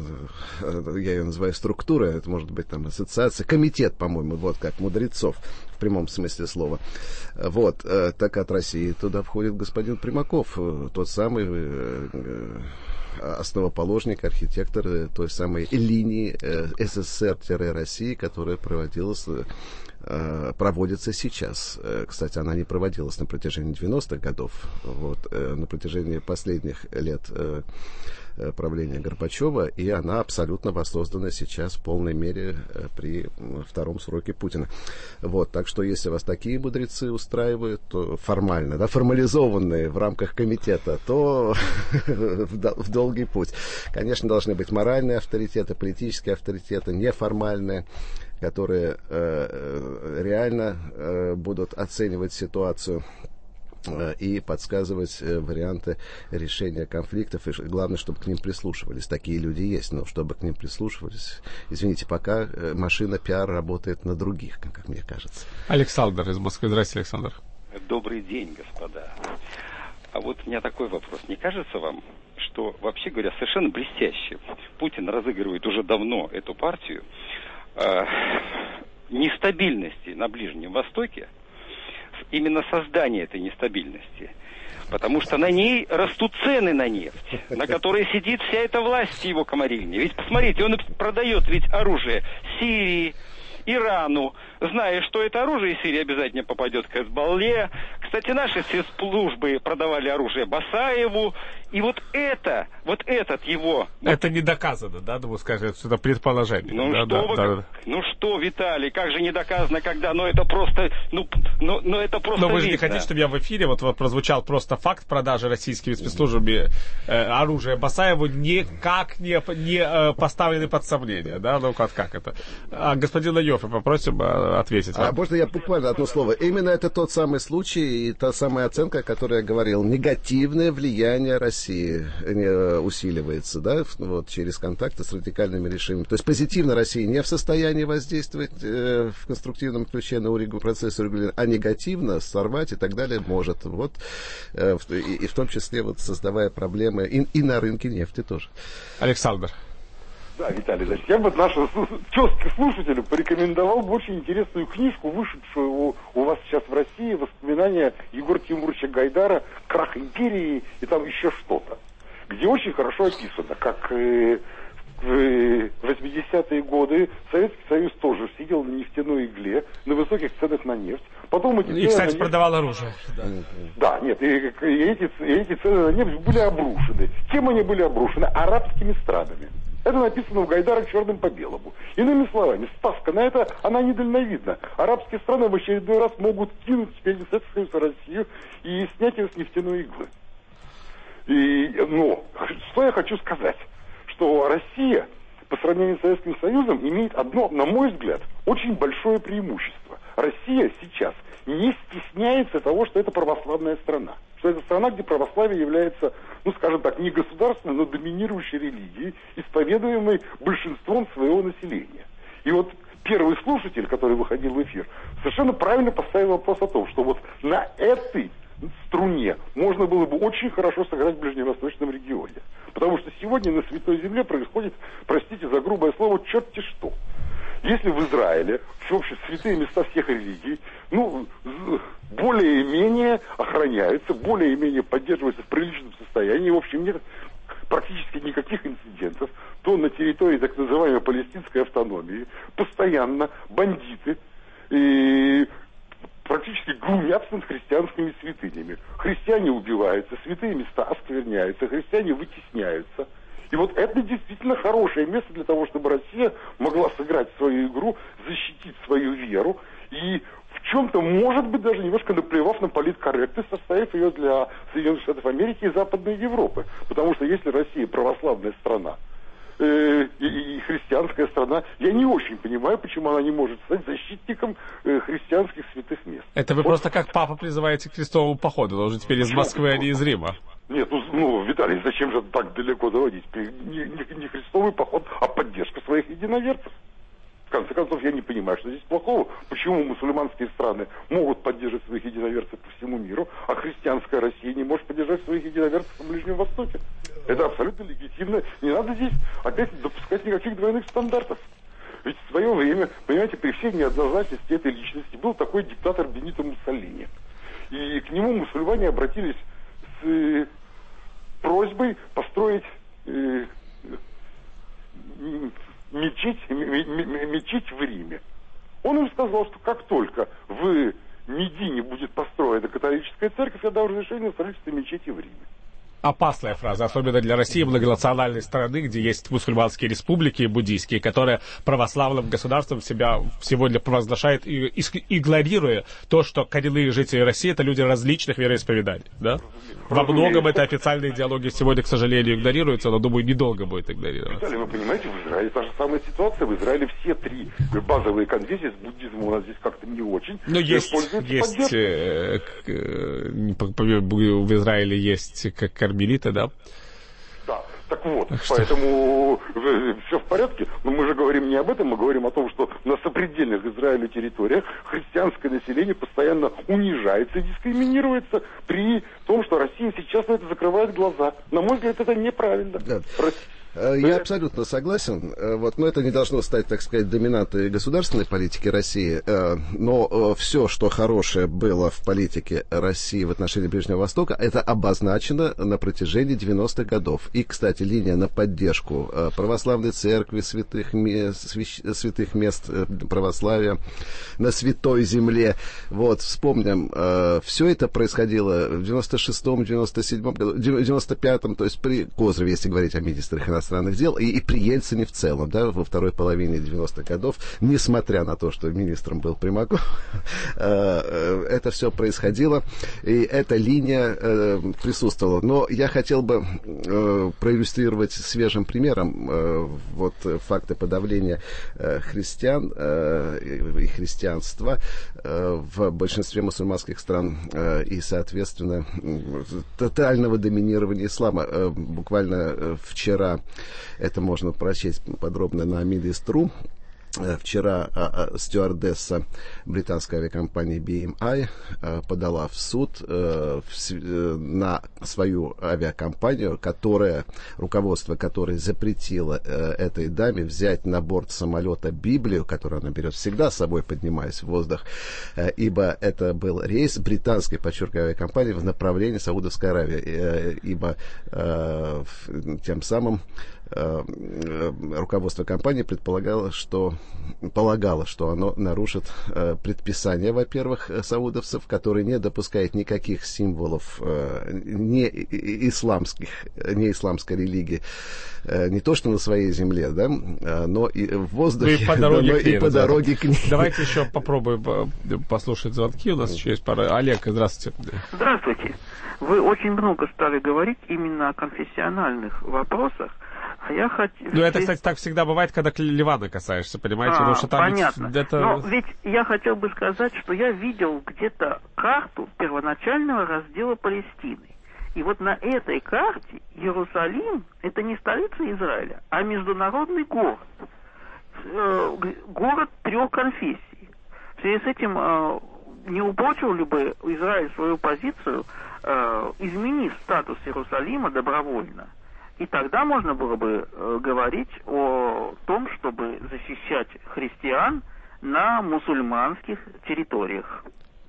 я ее называю структура, это может быть там ассоциация, комитет, по-моему, вот как мудрецов, в прямом смысле слова. Вот, так от России туда входит господин Примаков, тот самый основоположник, архитектор той самой линии СССР-России, которая проводилась, проводится сейчас. Кстати, она не проводилась на протяжении девяностых годов. Вот, на протяжении последних лет правления Горбачева, и она абсолютно воссоздана сейчас в полной мере при втором сроке Путина. Вот, так что если вас такие мудрецы устраивают, то формально, да, формализованные в рамках комитета, то в долгий путь. Конечно, должны быть моральные авторитеты, политические авторитеты, неформальные, которые э, реально э, будут оценивать ситуацию и подсказывать варианты решения конфликтов. И главное, чтобы к ним прислушивались. Такие люди есть, но чтобы к ним прислушивались. Извините, пока машина пиар работает на других, как мне кажется. Александр из Москвы. Здравствуйте, Александр. Добрый день, господа. А вот у меня такой вопрос. Не кажется вам, что, вообще говоря, совершенно блестяще Путин разыгрывает уже давно эту партию э, нестабильности на Ближнем Востоке, именно создание этой нестабильности. Потому что на ней растут цены на нефть, на которой сидит вся эта власть его комарильни. Ведь посмотрите, он продает ведь оружие Сирии, Ирану, зная, что это оружие из Сирии обязательно попадет к Хезболле. Кстати, наши спецслужбы продавали оружие Басаеву. И вот это, вот этот его... Это не доказано, да, думаю, скажем, это предположение. Ну, да, что да, вы, да, да. ну что, Виталий, как же не доказано, когда, ну это просто, ну, ну, ну это просто Но вы же видно. не хотите, чтобы я в эфире, вот, вот прозвучал просто факт продажи российскими спецслужбами э, оружия Басаеву никак не, не э, поставлены под сомнение, да, ну как, как это? А господина Йоффе попросим э, ответить вам. А можно я буквально одно слово? Именно это тот самый случай и та самая оценка, о которой я говорил. Негативное влияние России усиливается, да, вот, через контакты с радикальными режимами. То есть позитивно Россия не в состоянии воздействовать э, в конструктивном ключе на урегу, процесс урегулирования, а негативно сорвать и так далее может. Вот, э, в, и, и в том числе вот, создавая проблемы и, и на рынке нефти тоже. Александр. Да, Виталий, значит, я бы нашим слушателям порекомендовал бы очень интересную книжку, вышедшую у, у вас сейчас в России, воспоминания Егора Тимуровича Гайдара «Крах империи» и там еще что-то, где очень хорошо описано, как э, в восьмидесятые годы Советский Союз тоже сидел на нефтяной игле, на высоких ценах на нефть. Потом эти и, кстати, нефть... продавал оружие. Да, да нет, и, и, эти, и эти цены на нефть были обрушены. Чем они были обрушены? Арабскими странами. Это написано в Гайдара черным по белому. Иными словами, ставка на это, она недальновидна. Арабские страны в очередной раз могут кинуть теперь Советский Союз Россию и снять ее с нефтяной иглы. И, но, что я хочу сказать, что Россия по сравнению с Советским Союзом имеет одно, на мой взгляд, очень большое преимущество. Россия сейчас не стесняется того, что это православная страна. Что это страна, где православие является, ну, скажем так, не государственной, но доминирующей религией, исповедуемой большинством своего населения. И вот первый слушатель, который выходил в эфир, совершенно правильно поставил вопрос о том, что вот на этой струне можно было бы очень хорошо сыграть в ближневосточном регионе. Потому что сегодня на Святой Земле происходит, простите за грубое слово, черти что. Если в Израиле, в общем, святые места всех религий, ну, более-менее охраняются, более-менее поддерживаются в приличном состоянии, в общем, нет практически никаких инцидентов, то на территории так называемой палестинской автономии постоянно бандиты и практически глумятся над христианскими святынями. Христиане убиваются, святые места оскверняются, христиане вытесняются. И вот это действительно хорошее место для того, чтобы Россия могла сыграть свою игру, защитить свою веру и в чем-то, может быть, даже немножко наплевав на политкорректность, оставив ее для Соединенных Штатов Америки и Западной Европы. Потому что если Россия православная страна, э, и, и христианская страна. Я не очень понимаю, почему она не может стать защитником э, христианских святых мест. Это вы вот. Просто как папа призываете к крестовому походу, но уже теперь из Москвы, а не из Рима. Нет, ну, ну, Виталий, зачем же так далеко доводить? Не, не, не крестовый поход, а поддержка своих единоверцев. В конце концов, я не понимаю, что здесь плохого. Почему мусульманские страны могут поддерживать своих единоверцев по всему миру, а христианская Россия не может поддержать своих единоверцев на Ближнем Востоке? Это абсолютно легитимно. Не надо здесь опять допускать никаких двойных стандартов. Ведь в свое время, понимаете, при всей неоднозначности этой личности был такой диктатор Бенито Муссолини. И к нему мусульмане обратились с э, просьбой построить э, мечеть, мечеть в Риме. Он им сказал, что как только в Медине будет построена католическая церковь, я дам разрешение на строительство мечети в Риме. Опасная фраза, особенно для России, многонациональной страны, где есть мусульманские республики буддийские, которые православным государством себя сегодня провозглашает, и, и, игнорируя то, что коренные жители России — это люди различных вероисповеданий. Да? Во многом это официальные идеологии сегодня, к сожалению, игнорируются, но, думаю, недолго будет игнорироваться. Виталий, вы понимаете, в Израиле та же самая ситуация. В Израиле все три базовые конфессии, с буддизмом у нас здесь как-то не очень. Но есть, есть э, э, в Израиле есть как кармелиты, да? Да, так вот, так поэтому что? Все в порядке, но мы же говорим не об этом, мы говорим о том, что на сопредельных Израилю территориях христианское население постоянно унижается и дискриминируется при том, что Россия сейчас на это закрывает глаза. На мой взгляд, это неправильно. Да. Я абсолютно согласен, вот, но это не должно стать, так сказать, доминантой государственной политики России, но все, что хорошее было в политике России в отношении Ближнего Востока, это обозначено на протяжении девяностых годов. И, кстати, линия на поддержку православной церкви, святых мест, святых мест православия на Святой Земле. Вот, вспомним, все это происходило в девяносто шестом, девяносто седьмом году, девяносто пятом, то есть при Козыреве, если говорить о министрах иностранных дел, и, и при Ельцине в целом, да, во второй половине девяностых годов, несмотря на то, что министром был Примаков, это все происходило, и эта линия присутствовала. Но я хотел бы проиллюстрировать свежим примером вот факты подавления христиан и христианства в большинстве мусульманских стран и, соответственно, тотального доминирования ислама. Буквально вчера это можно прочесть подробно на Middle-East.ru. Вчера а, а, стюардесса британской авиакомпании би эм ай а, подала в суд а, в, а, на свою авиакомпанию, которая, руководство которой запретило а, этой даме взять на борт самолета Библию, которую она берет всегда с собой, поднимаясь в воздух, а, ибо это был рейс британской, подчеркиваю, авиакомпании в направлении Саудовской Аравии, а, ибо а, тем самым руководство компании предполагало, что полагало, что оно нарушит э, предписание, во-первых, саудовцев, которые не допускают никаких символов э, не исламских, не исламской религии, э, не то что на своей земле, да, но и в воздухе, ну, и по дороге, да, к, ней, и по дороге к ней. Давайте еще попробуем послушать звонки. У нас еще есть пара. Олег, здравствуйте. Здравствуйте. Вы очень много стали говорить именно о конфессиональных вопросах. А я хот... Ну, это, кстати, так всегда бывает, когда Ливана касаешься, понимаете? А, потому что там понятно. Ведь это... Но ведь я хотел бы сказать, что я видел где-то карту первоначального раздела Палестины. И вот на этой карте Иерусалим — это не столица Израиля, а международный город. Э, город трех конфессий. В связи с этим э, не упрочил ли бы Израиль свою позицию, э, изменив статус Иерусалима добровольно? И тогда можно было бы э, говорить о том, чтобы защищать христиан на мусульманских территориях.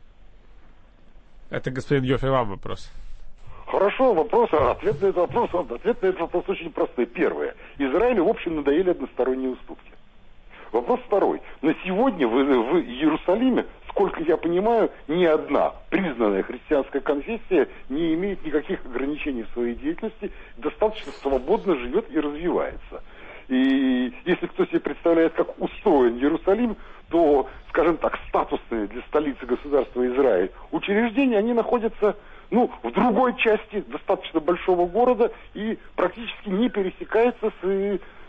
Это, господин Йоффе, вам вопрос. Хорошо, вопрос, ответ на этот вопрос, ответ на этот вопрос очень простой. Первое. Израилю, в общем, надоели односторонние уступки. Вопрос второй. На сегодня в, в Иерусалиме, сколько я понимаю, ни одна признанная христианская конфессия не имеет никаких ограничений в своей деятельности, достаточно свободно живет и развивается. И если кто себе представляет, как устроен Иерусалим, то, скажем так, статусные для столицы государства Израиль учреждения, они находятся, ну, в другой части достаточно большого города и практически не пересекаются с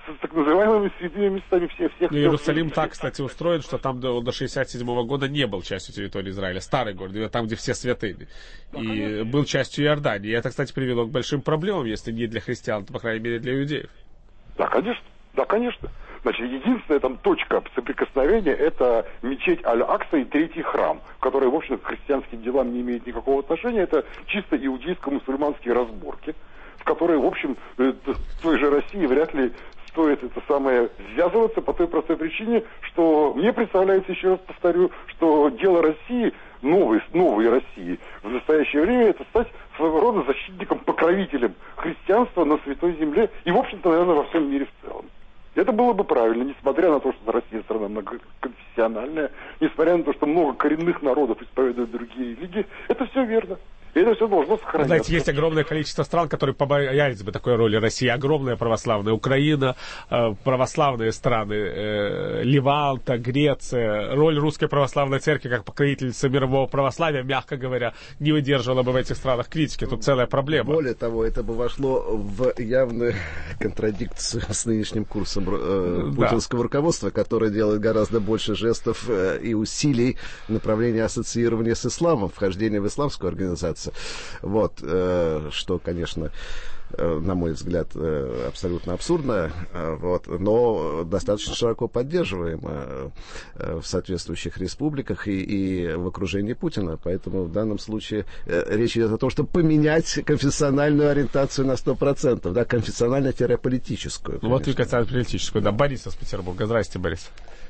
с так называемыми святыми местами всех всех. Ну, Иерусалим так, кстати, устроен, что там до, до шестьдесят седьмого года не был частью территории Израиля. Старый город, там, где все святыни. И конечно, был частью Иордании. И это, кстати, привело к большим проблемам, если не для христиан, то, по крайней мере, для иудеев. Да, конечно. Да, конечно. Значит, единственная там точка соприкосновения — это мечеть Аль-Акса и третий храм, который, в общем, к христианским делам не имеет никакого отношения. Это чисто иудейско-мусульманские разборки, в которые, в общем, в той же России вряд ли стоит это самое связываться по той простой причине, что мне представляется, еще раз повторю, что дело России, новой, новой России, в настоящее время это стать своего рода защитником, покровителем христианства на Святой Земле и, в общем-то, наверное, во всем мире в целом. Это было бы правильно, несмотря на то, что Россия страна многоконфессиональная, несмотря на то, что много коренных народов исповедуют другие религии, это все верно. И это все должно сохраняться. Знаете, есть огромное количество стран, которые побоялись бы такой роли России. Огромная православная Украина, православные страны, Леванта, Греция. Роль Русской Православной Церкви как покровительницы мирового православия, мягко говоря, не выдерживала бы в этих странах критики. Тут целая проблема. Более того, это бы вошло в явную контрадикцию с нынешним курсом э, путинского да. руководства, которое делает гораздо больше жестов э, и усилий в направлении ассоциирования с исламом, вхождения в исламскую организацию. Вот, э, что, конечно, э, на мой взгляд, э, абсолютно абсурдно, э, вот, но достаточно широко поддерживаемо э, в соответствующих республиках и, и в окружении Путина. Поэтому в данном случае э, речь идет о том, чтобы поменять конфессиональную ориентацию на сто процентов, да, конфессионально-политическую. Вот и конфессионально-политическую, да. Борис из Петербурга. Здрасте, Борис.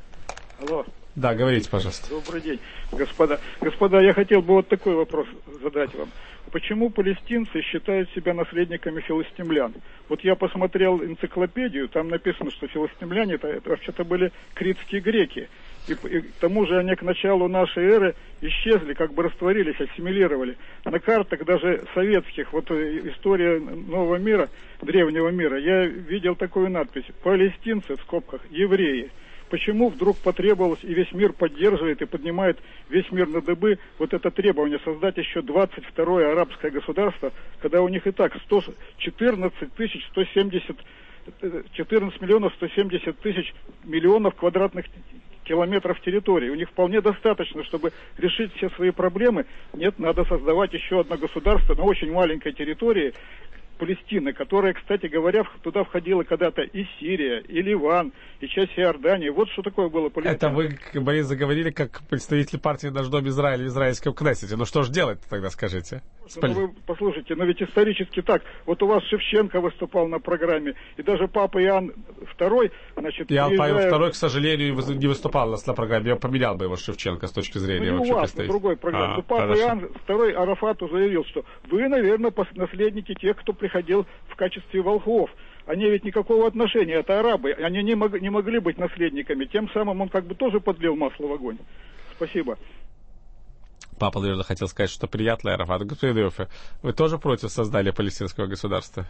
Алло. Да, говорите, пожалуйста. Добрый день, господа. Господа, я хотел бы вот такой вопрос задать вам. Почему палестинцы считают себя наследниками филистимлян? Вот я посмотрел энциклопедию, там написано, что филистимляне это, это вообще-то были критские греки. И, и к тому же они к началу нашей эры исчезли, как бы растворились, ассимилировали. На картах даже советских, вот история нового мира, древнего мира, я видел такую надпись: палестинцы, в скобках, евреи. Почему вдруг потребовалось, и весь мир поддерживает и поднимает весь мир на дыбы, вот это требование создать еще двадцать второе арабское государство, когда у них и так сто четырнадцать тысяч сто семьдесят, четырнадцать миллионов сто семьдесят тысяч миллионов квадратных километров территории. У них вполне достаточно, чтобы решить все свои проблемы. Нет, надо создавать еще одно государство на очень маленькой территории, Палестины, которая, кстати говоря, туда входила когда-то и Сирия, и Ливан, и часть Иордании. Вот что такое было Палестина. Это вы, Борис, заговорили как представитель партии «Наш дом Израиль» в израильском Кнессете. Ну что же делать тогда, скажите? Ну, вы послушайте, но ведь исторически так. Вот у вас Шевченко выступал на программе, и даже папа Иоанн второй, значит... Иоанн приезжая... Павел второй, к сожалению, не выступал у нас на программе. Я поменял бы его Шевченко с точки зрения ну, вообще у вас представителя. на другой программе. А, но папа хорошо. Иоанн второй Арафату заявил, что вы, наверное, наследники тех, кто приходил в качестве волхвов. Они ведь никакого отношения, это арабы. Они не, мог, не могли быть наследниками. Тем самым он как бы тоже подлил масло в огонь. Спасибо. Папа, наверное, хотел сказать, что приятно, Арафат. Господин Иоффе, вы тоже против создания палестинского государства?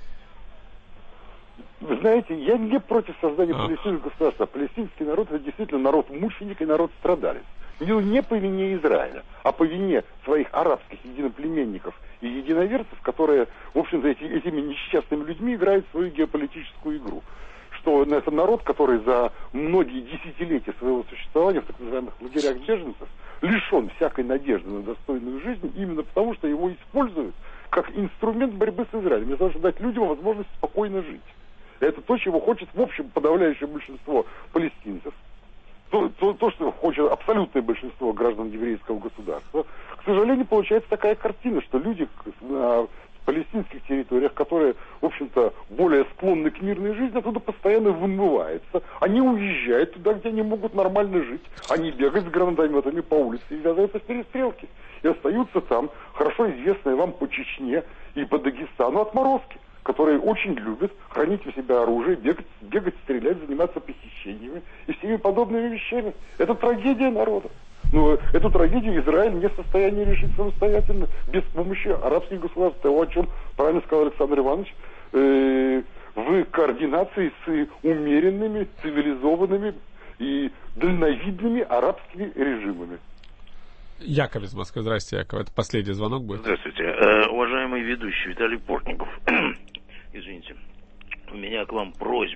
Вы знаете, я не против создания а. палестинского государства. Палестинский народ — это действительно народ мученик и народ страдалец. Не, не по вине Израиля, а по вине своих арабских единоплеменников и единоверцев, которые, в общем-то, эти, этими несчастными людьми играют свою геополитическую игру. Что это народ, который за многие десятилетия своего существования в так называемых лагерях беженцев лишен всякой надежды на достойную жизнь, именно потому, что его используют как инструмент борьбы с Израилем, для того, чтобы дать людям возможность спокойно жить. Это то, чего хочет, в общем, подавляющее большинство палестинцев. То, то, то, что хочет абсолютное большинство граждан еврейского государства. К сожалению, получается такая картина, что люди на палестинских территориях, которые, в общем-то, более склонны к мирной жизни, оттуда постоянно вымываются. Они уезжают туда, где они могут нормально жить. Они бегают с гранатометами по улице и ввязываются в перестрелки. И остаются там хорошо известные вам по Чечне и по Дагестану отморозки, которые очень любят хранить у себя оружие, бегать, бегать, стрелять, заниматься похищениями и всеми подобными вещами. Это трагедия народа. Но эту трагедию Израиль не в состоянии решить самостоятельно, без помощи арабских государств. Того, о чем правильно сказал Александр Иванович, э, в координации с умеренными, цивилизованными и дальновидными арабскими режимами. Яков из Москвы. Здравствуйте, Яков. Это последний звонок будет. Здравствуйте. Э, уважаемый ведущий Виталий Портников. Извините. У меня к вам просьба.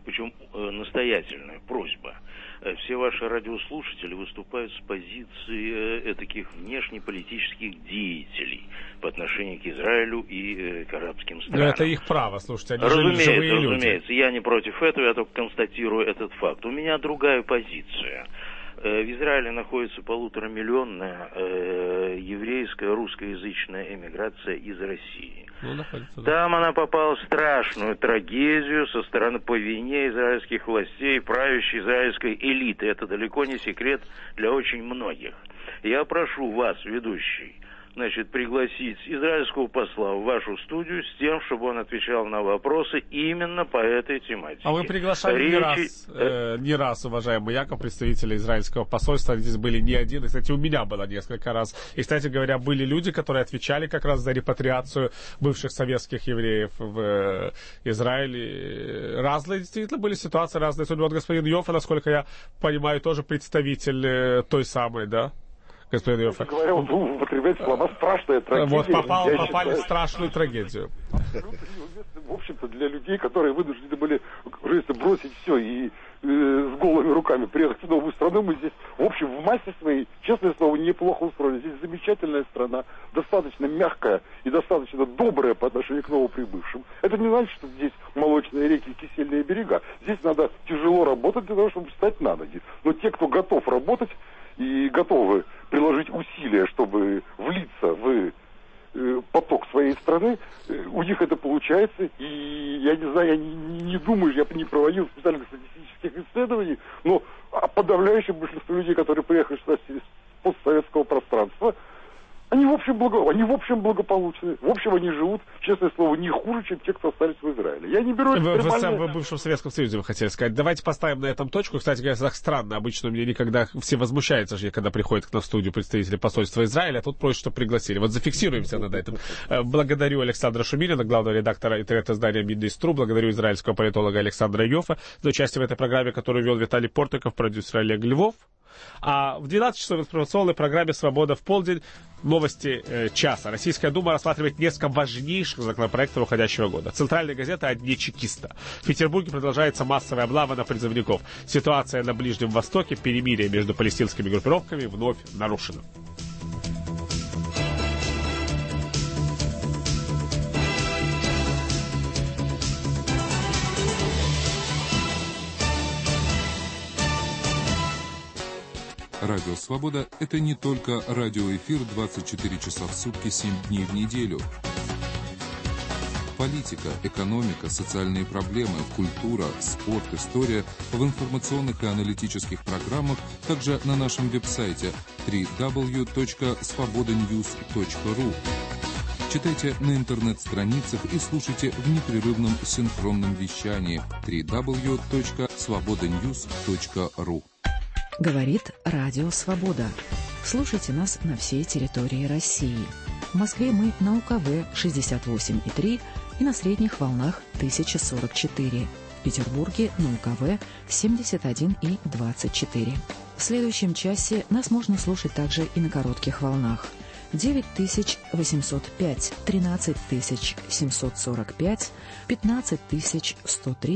причем э, настоятельная просьба. Э, все ваши радиослушатели выступают с позиции э, таких внешнеполитических деятелей по отношению к Израилю и э, к арабским странам. Но это их право, слушайте, они разумеется, живые люди. Разумеется, я не против этого, я только констатирую этот факт. У меня другая позиция. В Израиле находится полуторамиллионная э, еврейская русскоязычная эмиграция из России. Ну, находится, да. Там она попала в страшную трагедию со стороны по вине израильских властей, правящей израильской элиты. Это далеко не секрет для очень многих. Я прошу вас, ведущий, значит, пригласить израильского посла в вашу студию с тем, чтобы он отвечал на вопросы именно по этой тематике. А вы приглашали Речи... не, раз, э, не раз, уважаемый Яков, представителей израильского посольства. Здесь были не один. И, кстати, у меня было несколько раз. И, кстати говоря, были люди, которые отвечали как раз за репатриацию бывших советских евреев в э, Израиле. Разные действительно были ситуации, разные. Вот господин Йоффе, насколько я понимаю, тоже представитель э, той самой, да? Господин Йоффе. Говоря, вот вы употребляете слова «страшная трагедия». Вот попал, попали считаю, в страшную трагедию. В общем-то, для людей, которые вынуждены были уже бросить все и э, с голыми руками приехать в новую страну, мы здесь, в общем, в массе своей, честное слово, неплохо устроены. Здесь замечательная страна, достаточно мягкая и достаточно добрая по отношению к новоприбывшим. Это не значит, что здесь молочные реки и кисельные берега. Здесь надо тяжело работать для того, чтобы встать на ноги. Но те, кто готов работать и готовы приложить усилия, чтобы влиться в э, поток своей страны, э, у них это получается. И я не знаю, я не, не думаю, я не проводил специальных статистических исследований, но подавляющее большинство людей, которые приехали сюда с постсоветского пространства, они в общем, благо... они в общем благополучны. В общем, они живут, честное слово, не хуже, чем те, кто остались в Израиле. Я не беру экстремальные... Вы в бывшем Советском Союзе, вы хотели сказать. Давайте поставим на этом точку. Кстати говоря, так странно. Обычно мне никогда... Все возмущаются же, когда приходят к нам в студию представители посольства Израиля, а тут просят, что пригласили. Вот зафиксируемся над этим. Благодарю Александра Шумилина, главного редактора интернет-издания Миндистру. Благодарю израильского политолога Александра Йоффе за участие в этой программе, которую вел Виталий Портников, продюсер Олег Львов. А в двенадцать часов в информационной программе «Свобода в полдень» новости э, часа. Российская Дума рассматривает несколько важнейших законопроектов уходящего года. Центральная газета «О дне чекиста». В Петербурге продолжается массовая облава на призывников. Ситуация на Ближнем Востоке, перемирие между палестинскими группировками вновь нарушено. Радио «Свобода» — это не только радиоэфир двадцать четыре часа в сутки, семь дней в неделю. Политика, экономика, социальные проблемы, культура, спорт, история в информационных и аналитических программах, также на нашем веб-сайте дабл ю дабл ю дабл ю точка свобода ньюс точка ру. Читайте на интернет-страницах и слушайте в непрерывном синхронном вещании дабл ю дабл ю дабл ю точка свобода ньюс точка ру. Говорит Радио Свобода. Слушайте нас на всей территории России. В Москве мы на УКВ шестьдесят восемь и три и на средних волнах тысяча сорок четыре. В Петербурге на УКВ семьдесят один и двадцать четыре. В следующем часе нас можно слушать также и на коротких волнах. девять тысяч восемьсот пять, тринадцать тысяч семьсот сорок пять, пятнадцать тысяч сто три.